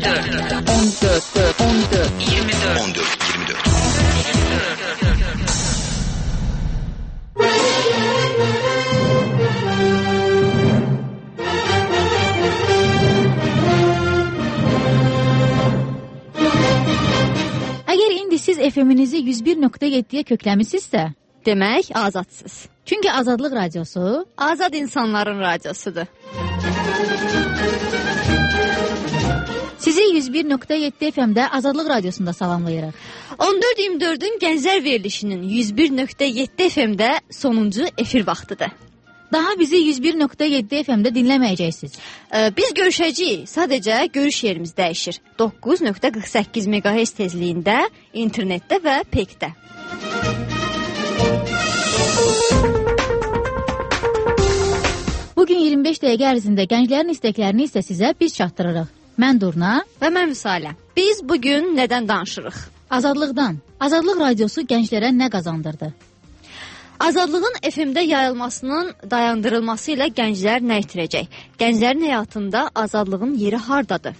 Əgər indi siz FM-inizi 101.7-yə kökləmisinizsə, demək azadsınız. Çünki Azadlıq Radiosu azad insanların radiosudur. Sizi 101.7 FM-də Azadlıq Radiosunda salamlayırıq. 14-24-ün Gənclər verilişinin 101.7 FM-də sonuncu efir vaxtıdır. Daha bizi 101.7 FM-də dinləməyəcəksiniz. Biz görüşəcəyik. Sadəcə görüş yerimiz dəyişir. 9.48 MHz tezliyində, internetdə və PEK-də. Bugün 25 dəqiqə ərzində gənclərin istəklərini isə sizə biz çatdırırıq. Mən Durna və mən Vüsalə. Biz bugün nədən danışırıq? Azadlıqdan. Azadlıq Radiosu gənclərə nə qazandırdı? Azadlığın FM-də yayılmasının dayandırılması ilə gənclər nə itirəcək? Gənclərin həyatında azadlığın yeri hardadır?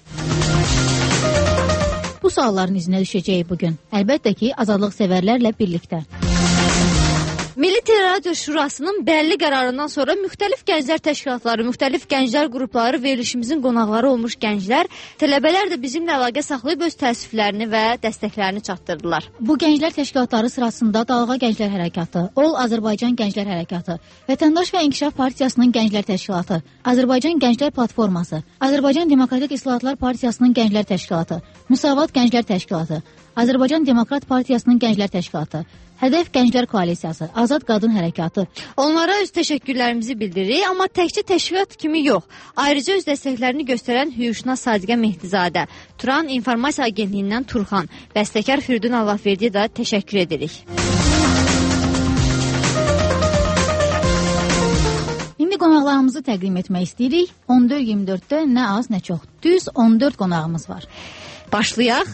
Bu sualların izinə düşəcəyik bugün. Əlbəttə ki, azadlıq sevərlərlə birlikdə. Milli Radio Şurasının bəlli qərarından sonra müxtəlif gənclər təşkilatları, müxtəlif gənclər qrupları verilişimizin qonaqları olmuş gənclər, tələbələr də bizimlə əlaqə saxlayıb öz təəssüflərini və dəstəklərini çatdırdılar. Bu gənclər təşkilatları sırasında Dalğa Gənclər Hərəkatı, Ol Azərbaycan Gənclər Hərəkatı, Vətəndaş və İnkişaf Partiyasının Gənclər Təşkilatı, Azərbaycan Gənclər Platforması, Azərbaycan Demokratik İslahatlar Partiyasının Gənclər Təşkilatı, Müsavat Gənclər Təşkilatı, Azərbaycan Demokrat Partiyasının Gənclər Təşkilatı, Hədəf Gənclər Koalisiyası, Azad Qadın Hərəkatı. Onlara öz təşəkkürlərimizi bildiririk, amma təkcə təşkilat kimi yox. Ayrıca öz dəstəklərini göstərən Hüyüşna Sadiqə Mehdizadə, Turan İnformasiya Agentliyindən Turxan, bəstəkar Firdun Allahverdiyə də təşəkkür edirik. İndi qonaqlarımızı təqdim etmək istəyirik. 14-24-də nə az, nə çox. Düz 14 qonağımız var. Başlayaq.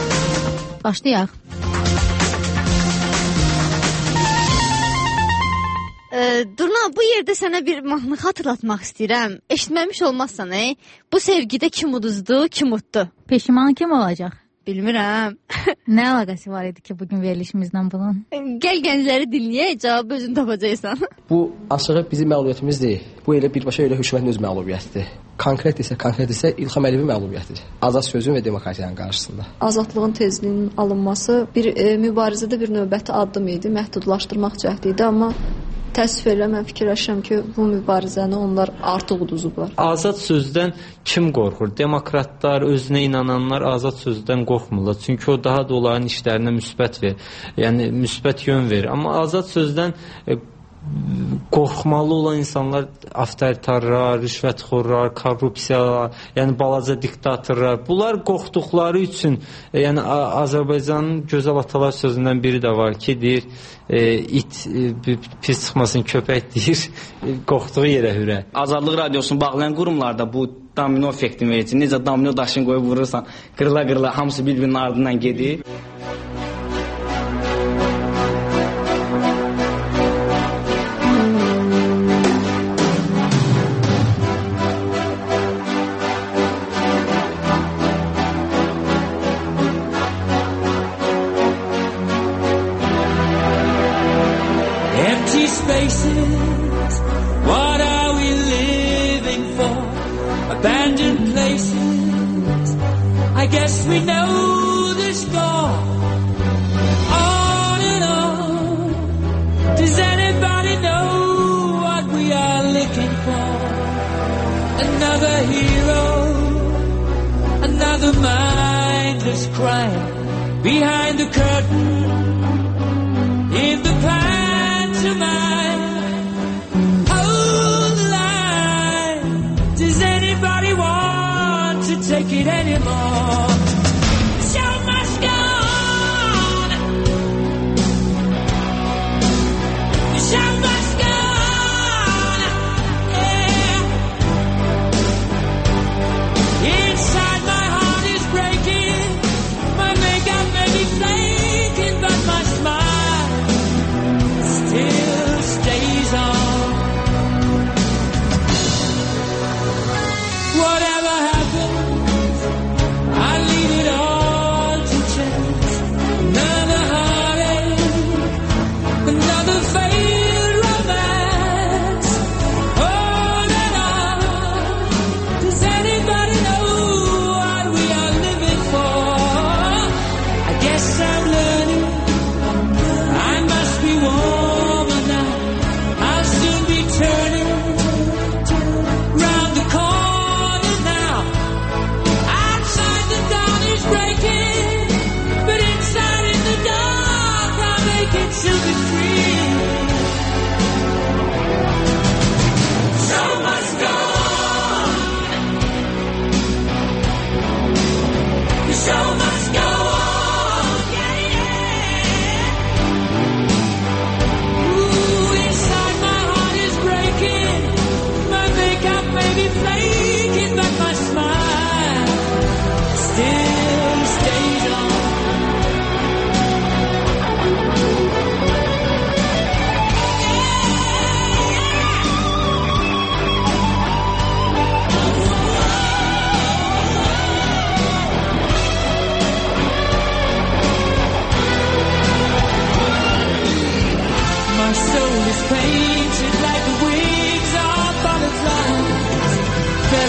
Durna, bu yerdə sənə bir mahnı xatırlatmaq istəyirəm. Eşitməmiş olmazsan, Bu sevgidə kim uduzdu, kim utdu? Peşiman kim olacaq? Bilmirəm. Nə əlaqəsi var idi ki, bugün verilişimizdən bunun? Gəl gəncləri dinləyək, cavabı özün tapacaqsan. Bu aşağı bizim məlumiyyətimiz deyil. Bu elə birbaşa elə hökumətin öz məlumiyyətidir. Konkret isə İlham Əliyevin məlumiyyətidir. Azad sözün və demokratiyanın qarşısında. Azadlığın tezliyinin alınması bir mübarizədə bir növbəti addım idi, məhdudlaşdırmaq cəhdi idi, amma təəssüf edirəm, mən fikirləşirəm ki, bu mübarizəni onlar artıq uduzublar. Azad sözdən kim qorxur? Demokratlar, özünə inananlar azad sözdən qorxmurlar. Çünki o daha da onların işlərinə müsbət yön verir. Amma azad sözdən qorxmalı olan insanlar avtoritarlar, rüşvətxorlar, korrupsiyalar, yəni balaca diktatorlar. Bunlar qorxduqları üçün, yəni Azərbaycanın gözəl atalar sözündən biri də var ki, deyir, it pis çıxmasın, köpək deyir, qorxduğu yerə hürə. Azadlıq Radiosunu bağlayan qurumlarda bu domino effektini verir. Necə domino daşını qoyub vurursan, qırıla-qırıla hamısı bir-birinin ardından gedir. Spaces, what are we living for? Abandoned places, I guess we know the score. On and on, does anybody know what we are looking for? Another hero, another mindless crime, behind the curtain, in the pantomime. Take it anymore. The show must go on. The show must go on. Yeah. Inside my heart is breaking. My makeup may be flaking, but my smile still stays on. Whatever happens,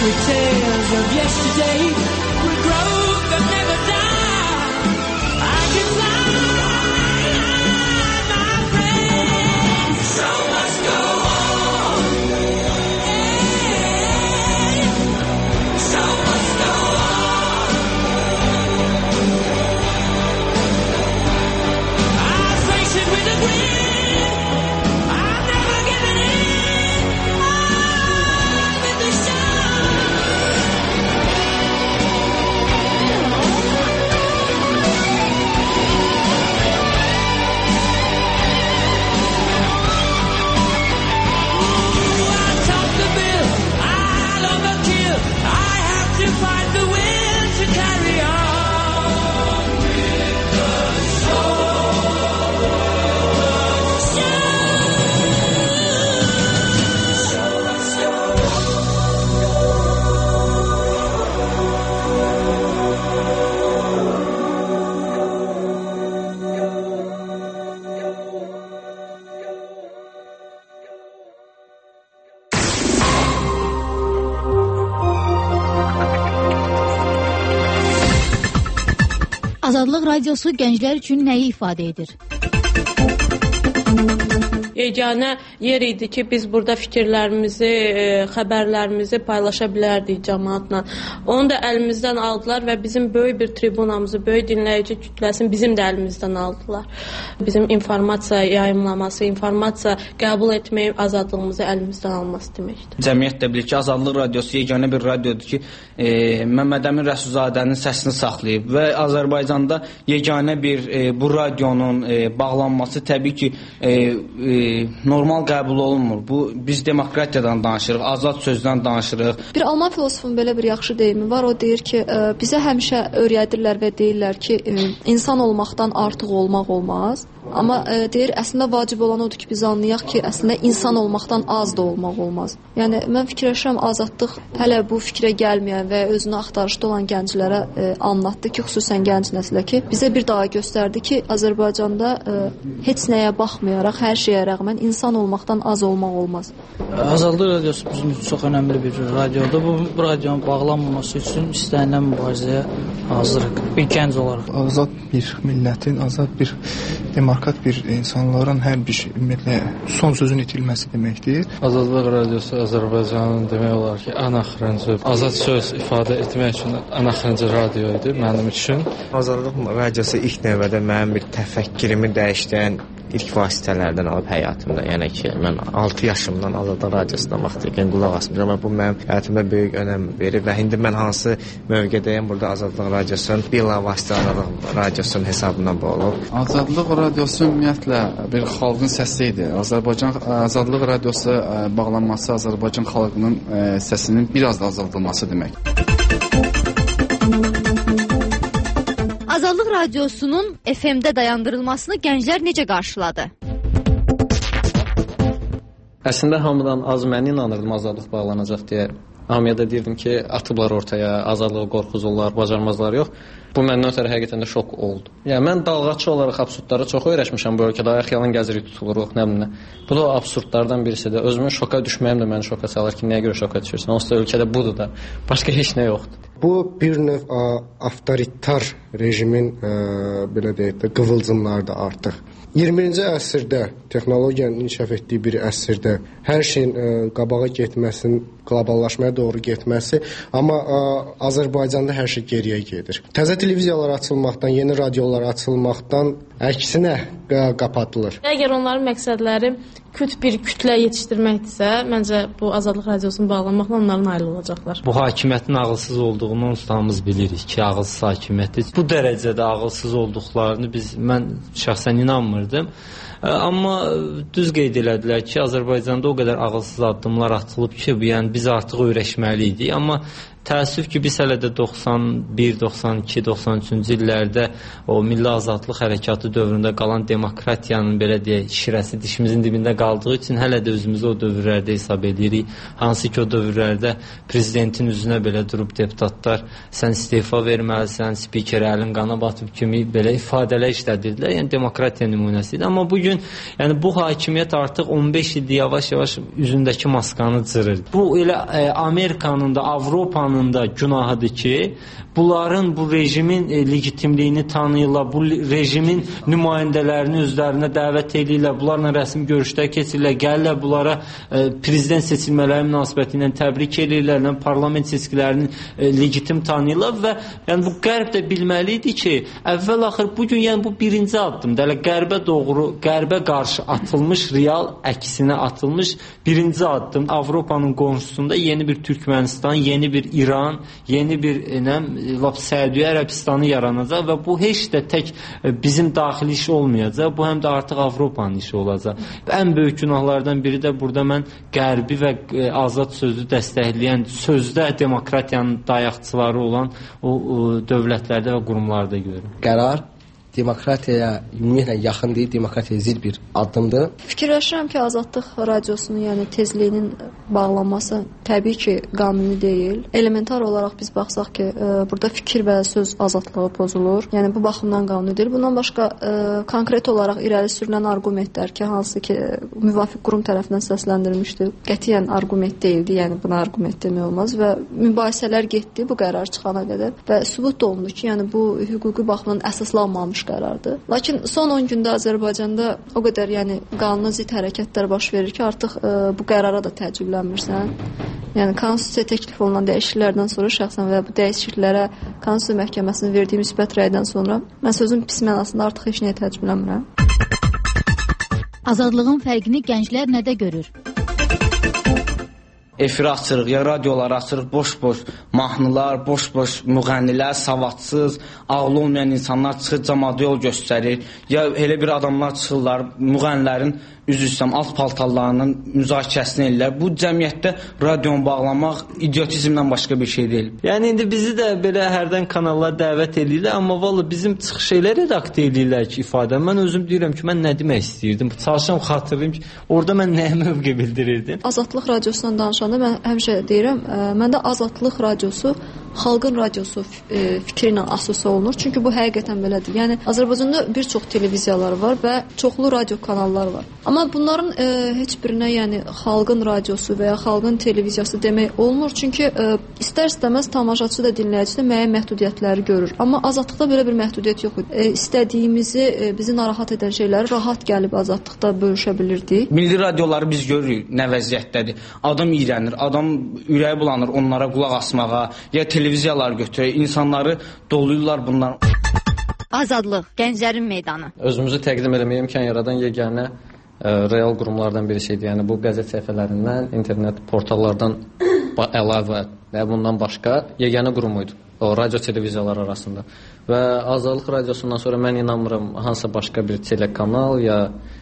with tales of yesterday, with growth that never dies. I can fly, my friend. So must go on. So must go on. I face it with a grin. I'm never giving in. I'm in the sun. I top the bill, I'll overkill. I have to find the will to carry on with the Azadlıq radiosu gənclər üçün nəyi ifadə edir? Yeganə yer idi ki, biz burada fikirlərimizi, xəbərlərimizi paylaşa bilərdik cəmaatla. Onu da əlimizdən aldılar və bizim böyük bir tribunamızı, böyük dinləyici kütləsini bizim də əlimizdən aldılar. Bizim informasiya yayımlaması, informasiya qəbul etməyi azadlığımızı əlimizdən alması deməkdir. Cəmiyyət də bilir ki, Azadlıq radiosu yeganə bir radiodur ki, Məmməd Əmin Rəsulzadənin səsini saxlayıb və Azərbaycanda yeganə bir bu radionun bağlanması təbii ki, normal qəbul olunmur. Bu biz demokratiyadan danışırıq, azad sözdən danışırıq. Bir Alman filosofunun belə bir yaxşı deyimi var. O deyir ki, bizə həmişə öyrədirlər və deyirlər ki, insan olmaqdan artıq olmaq olmaz. Amma deyir, əslində vacib olan odur ki, biz anlayaq ki, əslində insan olmaqdan az da olmaq olmaz. Yəni mən fikirləşirəm, azadlıq hələ bu fikrə gəlməyən və özünü axtarışda olan gənclərə anlatdı ki, xüsusən gənc nəslə ki, bizə bir daha göstərdi ki, Azərbaycanda heç nəyə baxmayaraq, hər şeyə rəğmən insan olmaqdan az olmaq olmaz. Azadlıq radiosu bizim üçün çox önəmli bir radiodur. Bu radionun bağlanmaması üçün istənilən mübarizəyə hazırıq. Bir gənc olaraq. Azad bir millətin, azad bir demokrat bir insanların hər bir ümumiyyətlə son sözün itilməsi deməkdir. Azadlıq radiosu Azərbaycanın demək olar ki, ən axırıncı azad söz ifadə etmək üçün ən axırıncı radio idi mənim üçün. Azadlıq radiosu ilk növbədə mənim bir təfəkkürümü dəyişdirən ilk vasitələrdən alıb həyatımda. Yəni ki, mən 6 yaşımdan Azadlıq radiosuna vaxtilə qulaq asmışam və bu mənim həyatımda böyük önəm verir və indi mən hansı mövqedəyəm burada Azadlıq radiosunun bilavasitə Azadlıq radiosunun hesabına olub. Azadlıq radiosu ümumiyyətlə bir xalqın səsi idi. Azadlıq radiosu bağlanması Azərbaycan xalqının səsinin biraz da azaldılması demək. Azadlıq radiosunun FM-də dayandırılmasını gənclər necə qarşıladı? Əslində hamıdan az mən inanırdım azadlıq bağlanacaq deyə. Hamıya da deyirdim ki, atıblar ortaya, azadlığı qorxuzurlar, bacarmazlar yox. Bu məndən ötürü həqiqətən də şok oldu. Yəni mən dalğaçı olaraq absurdlara çox öyrəşmişəm bu ölkədə. Ayaq yalan gəzirik, tutuluruq, nə bilim. Bu da o absurdlardan birisidir. Özümün şoka düşməyim də məni şoka salır ki, nəyə görə şoka düşürsən? Onsuz da ölkədə budur da. Başqa heç nə yoxdur. Bu bir növ avtoritar rejimin belə deyək də qıvılcımlardır artıq. 20-ci əsrdə texnologiyanın inkişaf etdiyi bir əsrdə hər şeyin qabağa getməsinin, qloballaşmaya doğru getməsi, amma Azərbaycanda hər şey geriyə gedir. Təzə televiziyalar açılmaqdan, yeni radiolar açılmaqdan əksinə qapatılır. Əgər onların məqsədləri bir kütlə yetişdirməkdirsə, məncə bu Azadlıq radiosunun bağlanmaqla onların nail olacaqlar. Bu hakimiyyətin ağılsız olduğunu hamımız bilirik ki, ağılsız hakimiyyətdir. Bu dərəcədə ağılsız olduqlarını mən şəxsən inanmırdım. Amma düz qeyd elədilər ki, Azərbaycanda o qədər ağılsız addımlar atılıb ki, yəni biz artıq öyrəşməliydik. Amma təəssüf ki, biz hələ də 91, 92, 93-cü illərdə o milli azadlıq hərəkatı dövründə qalan demokratiyanın belə deyək şirəsi dişimizin dibində qaldığı üçün hələ də özümüzü o dövrlərdə hesab edirik. Hansı ki, o dövrlərdə prezidentin üzünə belə durub deputatlar sən istefa verməlisən, spikeri əlin qana batıb kimi belə ifadələr işlədirdilər. Yəni demokratiya nümunəsi idi. Amma bugün yəni bu hakimiyyət artıq 15 ildir yavaş-yavaş üzündəki maskanı cırır. Bu elə Amerikanın da, Avropanın da günahıdır ki, bunların bu rejimin legitimliyini tanıyırlar, bu rejimin nümayəndələrini özlərinə dəvət edirlər, bunlarla rəsmi görüşlər keçirirlər, gəlirlər bunlara prezident seçilmələri münasibəti ilə təbrik edirlər, parlament seçkilərinin legitim tanıyırlar və yəni bu qərb də bilməli idi ki, əvvəl-axır bugün yəni bu birinci addımdır. Hələ qərbə doğru, qərbə qarşı atılmış real əksinə atılmış birinci addım. Avropanın qonşusunda yeni bir Türkmənistan, yeni bir İran, yeni bir Səudiyyə Ərəbistanı yaranacaq və bu heç də tək bizim daxili iş olmayacaq. Bu həm də artıq Avropanın işi olacaq. Ən böyük günahlardan biri də burada mən qərbi və azad sözü dəstəkləyən, sözdə demokratiyanın dayaqçıları olan o dövlətlərdə və qurumlarda görürüm. Qərar demokratiyaya ümumiyyətlə yaxın deyil, demokratiyaya zid bir addımdır. Fikirləşirəm ki, Azadlıq radiosunun yəni tezliyinin bağlanması təbii ki, qanuni deyil. Elementar olaraq biz baxsaq ki, burada fikir və söz azadlığı pozulur. Yəni bu baxımdan qanuni deyil. Bundan başqa konkret olaraq irəli sürülən arqumentlər ki, hansı ki, müvafiq qurum tərəfindən səsləndirilmişdi, qətiyyən arqument deyildi. Yəni buna arqument demək olmaz və mübahisələr getdi bu qərar çıxana qədər və sübut olundu ki, yəni bu hüquqi baxımdan əsaslanmamış qərardır. Lakin son 10 gündə Azərbaycanda o qədər yəni qanuna zidd hərəkətlər baş verir ki, artıq bu qərara da təəccüblənmirsən. Yəni konstitusiya təklif olunan dəyişikliklərdən sonra şəxsən və bu dəyişikliklərə Konstitusiya Məhkəməsinin verdiyi müsbət rəydən sonra mən sözün pis mənasında artıq heç nəyə təəccüblənmirəm. Azadlığın fərqini gənclər nədə görür? Efir açırıq, ya radioları açırıq, boş-boş mahnılar, boş-boş müğənnilər, savadsız, ağlı olmayan insanlar çıxır, cəmaata yol göstərir. Ya elə bir adamlar çıxırlar, müğənnilərin üzr alt paltarlarının müzakirəsini edirlər. Bu cəmiyyətdə radionu bağlamaq idiotizmdən başqa bir şey deyil. Yəni indi bizi də belə hərdən kanallara dəvət edirlər, amma vallahi bizim çıxış şeyləri redaktə edirlər ki, ifadə. Mən özüm deyirəm ki, mən nə demək istəyirdim? Çalışam xatırlayım ki, orada mən nəyə mövqe bildirirdim? Azadlıq radiosundan danışanda mən həmişə deyirəm, məndə Azadlıq radiosu xalqın radiosu fikri ilə asosiya olunur. Çünki bu həqiqətən belədir. Yəni Azərbaycanda bir çox televiziyalar var və çoxlu radio kanallar var. Amma bunların heç birinə yəni xalqın radiosu və ya xalqın televiziyası demək olmur. Çünki istər-istəməz tamaşaçı da dinləyici də müəyyən məhdudiyyətləri görür. Amma Azadlıqda belə bir məhdudiyyət yox idi. İstədiyimizi, bizi narahat edən şeyləri rahat gəlib Azadlıqda bölüşə bilirdik. Milli radioları biz görürük nə vəziyyətdədir. Adam iyrənir, adam ürəyi bulanır onlara qulaq asmağa, ya televiziyalar götürür, insanları doluyurlar bunlar. Azadlıq, gənclərin meydanı. Özümüzü təqdim etməyə imkan yaradan yeganə real qurumlardan birisi idi. Yəni bu qəzet səhifələrindən, internet portallardan əlavə və bundan başqa yeganə qurum idi. O radio televiziyalar arasında. Və Azadlıq radiosundan sonra mən inanmıram hansısa başqa bir telekanal ya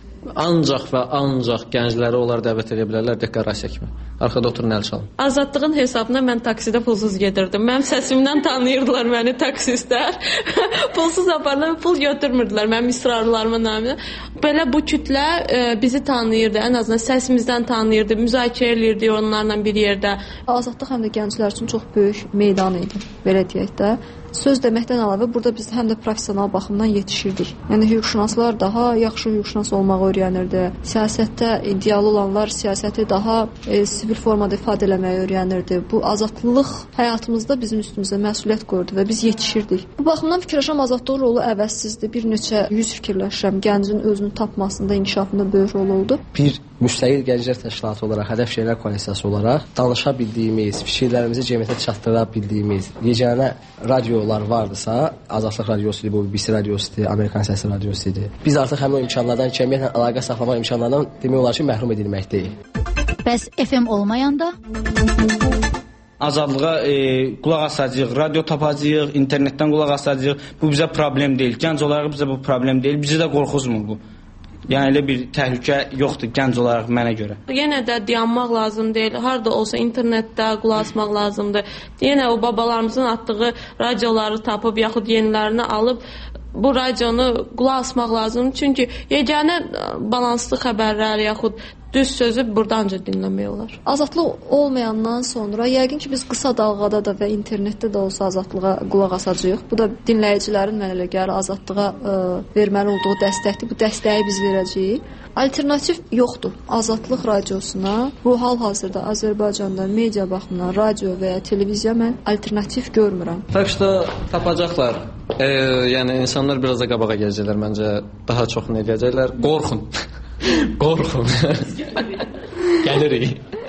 ancaq və ancaq gəncləri onlar dəvət edə bilərlər deklarasiya kimi. Arxada oturun əl çalın. Azadlığın hesabına mən taksidə pulsuz gedirdim. Mənim səsimdən tanıyırdılar məni taksistlər. Pulsuz apardılar, pul götürmürdülər mənim israrlarıma naminə. Belə bu kütlə bizi tanıyırdı, ən azından səsimizdən tanıyırdı, müzakirə edirdi onlarla bir yerdə. Azadlıq həm də gənclər üçün çox böyük meydan idi, belə deyək də. Söz deməkdən əlavə burada biz həm də professional baxımdan yetişirdik. Yəni hüquqşünaslar daha yaxşı hüquqşünas olmağı öyrənirdi. Siyasətdə iddialı olanlar siyasəti daha sivil formada ifadə etməyi öyrənirdi. Bu azadlıq həyatımızda bizim üstümüzə məsuliyyət qoyurdu və biz yetişirdik. Bu baxımdan fikirləşirəm azadlıq rolu əvəzsizdir. Bir neçə yüz fikirləşirəm gəncin özünü tapmasında, inkişafında böyük rol oldu. Bir müstəqil gənclər təşkilatı olaraq, hədəf şeirlər koalisiyası olaraq danışa bildiyimiz, fikirlərimizi cəmiyyətə çatdıra bildiyimiz yeganə radiolar vardısa, Azadlıq radiosu, bu BBC radiosu, Amerikan səsi radiosu idi. Biz artıq həmin o imkanlardan, cəmiyyətlə əlaqə saxlamaq imkanlarından demək olar ki, məhrum edilməkdəyik. Bəs FM olmayanda? Azadlığa qulaq asacağıq, radio tapacağıq, internetdən qulaq asacağıq. Bu bizə problem deyil. Gənc olaraq bizə bu problem deyil. Bizi də qorxuzmur bu. Yəni elə bir təhlükə yoxdur gənc olaraq mənə görə. Yenə də dayanmaq lazım deyil. Harda olsa internetdə qulaq asmaq lazımdır. Yenə o babalarımızın atdığı radioları tapıb yaxud yenilərini alıb bu radionu qulaq asmaq lazımdır. Çünki yeganə balanslı xəbərlər yaxud düz sözü burdanca dinləmək olar. Azadlıq olmayandan sonra yəqin ki biz qısa dalğada da və internetdə də olsa azadlığa qulaq asacağıq. Bu da dinləyicilərin mənə elə gəlir azadlığa verməli olduğu dəstəkdir. Bu dəstəyi biz verəcəyik. Alternativ yoxdur. Azadlıq radiosuna bu hal-hazırda Azərbaycanda media baxımından radio və ya televiziya mən alternativ görmürəm. Fəqdə tapacaqlar. Yəni insanlar biraz da qabağa gələcəklər məncə. Daha çox nə edəcəklər? Qorxun. Qorxun. Gəlirik.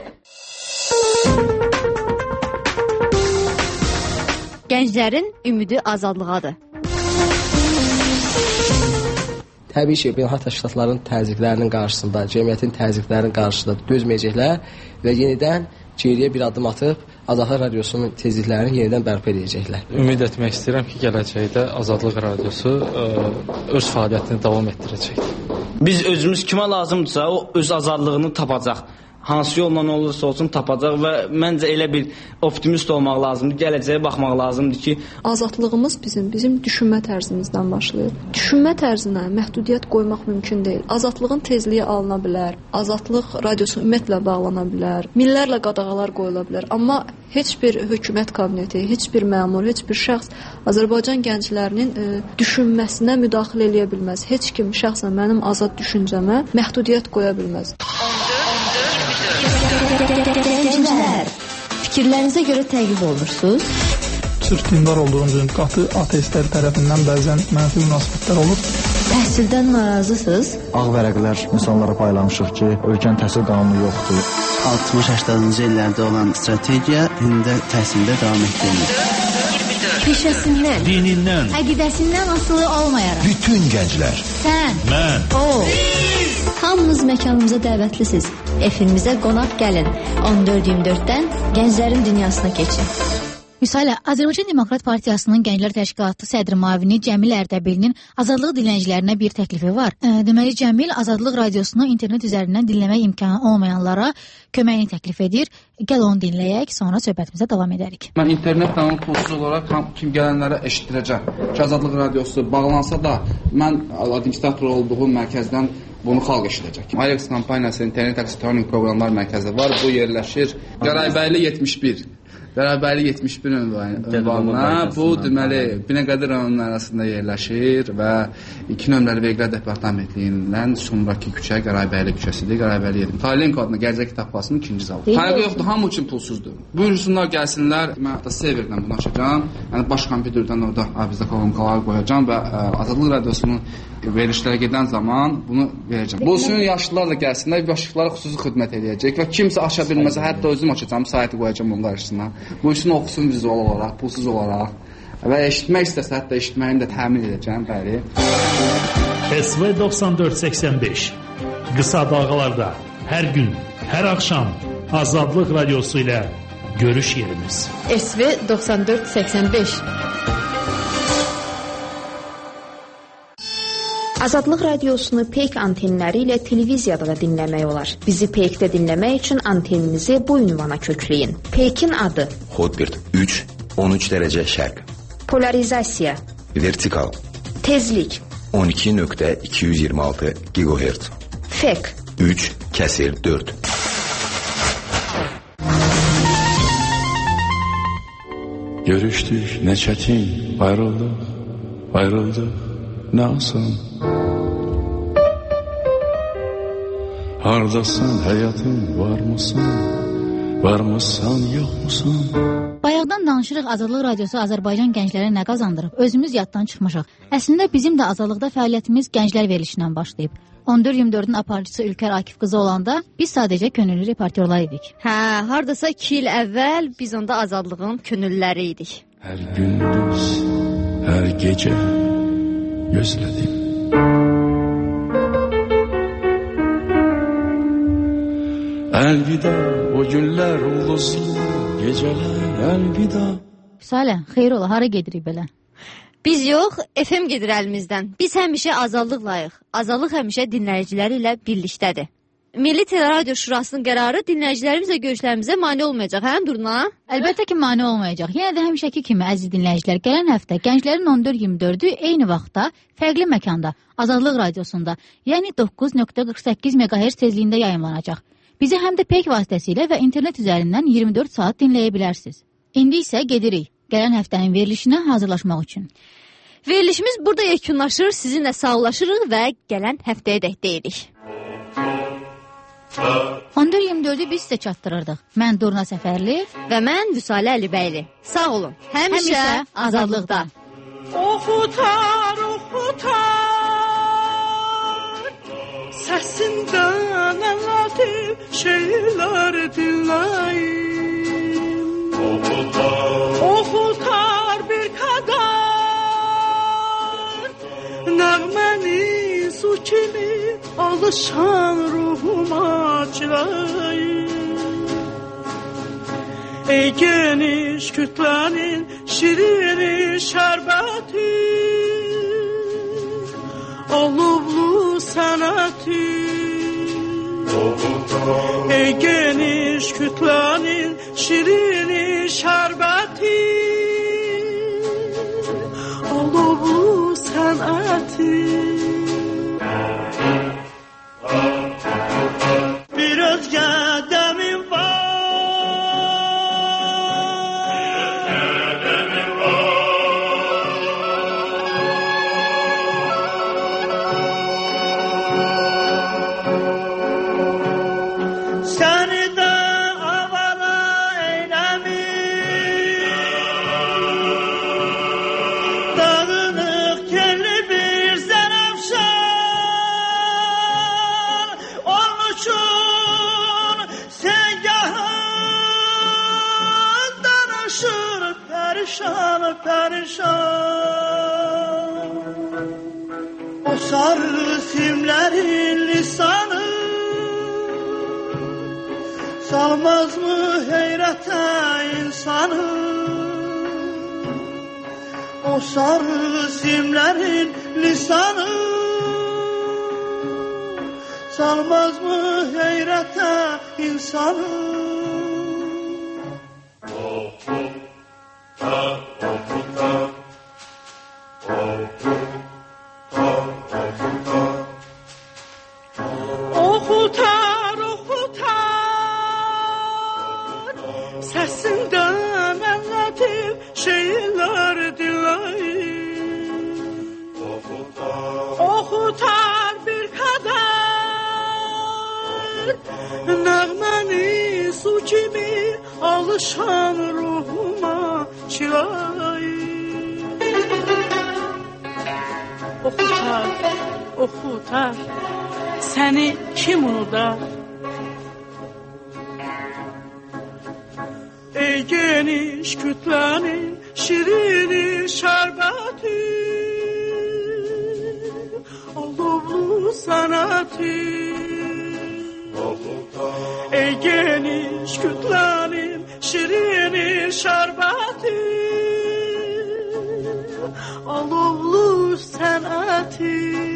Gənclərin ümidi azadlıqadır. Təbii ki, beynəlxalq təşkilatların təzyiqlərinin qarşısında, cəmiyyətin təzyiqlərinin qarşısında dözməyəcəklər və yenidən geriyə bir addım atıb Azadlıq Radiosunun tezliklərini yenidən bərpa edəcəklər. Ümid etmək istəyirəm ki, gələcəkdə Azadlıq Radiosu öz fəaliyyətini davam etdirəcək. Biz özümüz kimə lazımdırsa, o öz azadlığını tapacaq. Hansı yolla olursa olsun tapacaq və məncə elə bir optimist olmaq lazımdır, gələcəyə baxmaq lazımdır ki, azadlığımız bizim düşünmə tərzimizdən başlayır. Düşünmə tərzinə məhdudiyyət qoymaq mümkün deyil. Azadlığın tezliyi alına bilər, azadlıq radiosu ümumiyyətlə bağlana bilər, minlərlə qadağalar qoyula bilər, amma heç bir hökumət kabineti, heç bir məmur, heç bir şəxs Azərbaycan gənclərinin düşünməsinə müdaxilə eləyə bilməz. Heç kim şəxsən mənim azad düşüncəmə məhdudiyyət qoya bilməz. Gənclər, fikirlərinizə görə təqib olunursunuz? Sırf dindar olduğum üçün qatı ateistlər tərəfindən bəzən mənfi münasibətlər olur. Təhsildən narazısınız? Ağ vərəqlər insanlara paylamışıq ki, ölkənin təhsil qanunu yoxdur. 60-80-cı illərdə olan strategiya indi təhsildə davam etdirilir. Peşəsindən, dinindən, əqidəsindən asılı olmayaraq. Bütün gənclər. Sən, mən, o. Hamınız məkanımıza dəvətlisiniz. Efimizə qonaq gəlin. 14-24-dən gənclərin dünyasına keçin. Müsalə, Azərbaycan Demokrat Partiyasının Gənclər Təşkilatı sədri müavini Cəmil Ərdəbilinin Azadlıq dinləyicilərinə bir təklifi var. Deməli, Cəmil Azadlıq radiosunu internet üzərindən dinləmək imkanı olmayanlara köməyini təklif edir. Gəl onu dinləyək, sonra söhbətimizə davam edərik. Mən internetlə onu pulsuz olaraq kim gələnlərə eşitdirəcəm. Ki, Azadlıq radiosu bağlansa da mən administrator olduğum mərkəzdən bunu xalq eşidəcək. Alex kampaniyası internet taksi turning proqramlar mərkəzi var. Bu yerləşir Qaraybəyli 71. Qaraybəyli 71 ünvanına bu deməli Binəqədi rayonunun arasında yerləşir və 2 nömrəli vergilər departamentliyindən sonraki küçə Qaraybəyli küçəsidir. Qaraybəyli 7. Taylenko adına Gənclər Kitabxanasının 2-ci zalı. Fərqi yoxdur, hamı üçün pulsuzdur. Buyursunlar, gəlsinlər. Mən hətta serverdən bunu açacağam. Yəni baş kompüterdən orada bizdə kolonkalar qoyacağam və Azadlıq radiosunun verilişlərə gedən zaman bunu verəcəm. Bu üçün yaşlılar da gəlsinlər, yaşlılara xüsusi xidmət edəcək və kimsə aça bilməsə hətta özüm açacağım, saytı qoyacağım onun qarşısına. Bu üçün oxusun vizual olaraq, pulsuz olaraq və eşitmək istəsə hətta eşitməyini də təmin edəcəm, bəli. SV 9485 qısa dalğalarda hər gün, hər axşam Azadlıq radiosu ilə görüş yerimiz. SV 9485 Azadlıq radiosunu Peyk antenləri ilə televiziyada da dinləmək olar. Bizi Peykdə dinləmək üçün anteninizi bu ünvana kökləyin. Peykin adı Hotbird 3, 13 dərəcə şərq. Polarizasiya Vertikal Tezlik 12.226 GHz. Fek 3/4. Görüşdük, nə çətin, ayrıldıq, nə asan. Hardasan, həyatım, varmısan, yoxmusan? Bayaqdan danışırıq Azadlıq radiosu Azərbaycan gənclərə nə qazandırıb, özümüz yaddan çıxmışıq. Əslində bizim də azadlıqda fəaliyyətimiz gənclər verilişindən başlayıb. 14-24-ün aparıcısı Ülkər Akif qızı olanda biz sadəcə könüllü reportyorlar idik. Hardasa 2 il əvvəl biz onda azadlığın könüllüləri idik. Hər gündüz, hər gecə gözlədim. Əlvida o günlər, ulduzlu gecələr, əlvida. Salə, xeyr ola, hara gedirik belə? Biz yox, FM gedir əlimizdən. Biz həmişə azadlıqlayıq. Azadlıq həmişə dinləyiciləri ilə birlikdədir. Milli Teleradyo Şurasının qərarı dinləyicilərimizlə görüşlərimizə mane olmayacaq, hə Durna? Əlbəttə ki, mane olmayacaq. Yenə də həmişəki kimi əziz dinləyicilər, gələn həftə gənclərin 14-24-ü eyni vaxtda, fərqli məkanda, Azadlıq Radiosunda, yəni 9.48 MHz tezliyində yayımlanacaq. Bizi həm də peyk vasitəsilə və internet üzərindən 24 saat dinləyə bilərsiniz. İndi isə gedirik gələn həftənin verilişinə hazırlaşmaq üçün. Verilişimiz burada yekunlaşır, sizinlə sağollaşırıq və gələn həftəyə dək deyirik. 14-24-ü biz sizə çatdırırdıq. Mən Durna Səfərli və mən Vüsalə Əlibəyli. Sağ olun. Həmişə azadlıqda. Oxutar, oxutar, səsindən əllətif şeylər dinləyim. Oxutar bir qədər, nəğməni su kimi alışan ruhuma çilayim. Ey geniş kütlənin şirini şərbəti, alovlu sənəti. Ey geniş kütlənin şirini şərbəti, alovlu sənəti. Bir özgə dəmin var, səni də avara eyləmiş, dağınıq kelli bir zərəfşan, onun üçün səngahın danışır pərişan, pərişan. O sarı simlərin lisanı salmaz mı heyrətə insanı? O sarı simlərin lisanı salmaz mı heyrətə insanı? Oxutar, oxutar, səsindən əllətif şeylər dinləyim. Oxutar bir qədər, nəğməni su kimi alışan ruhuma çilayim. Oxutar, oxutar, səni kim unudar? Ey geniş kütlənin şirini şərbəti, alovlu sənəti. Ey geniş kütlənin şirini şərbəti, alovlu sənəti.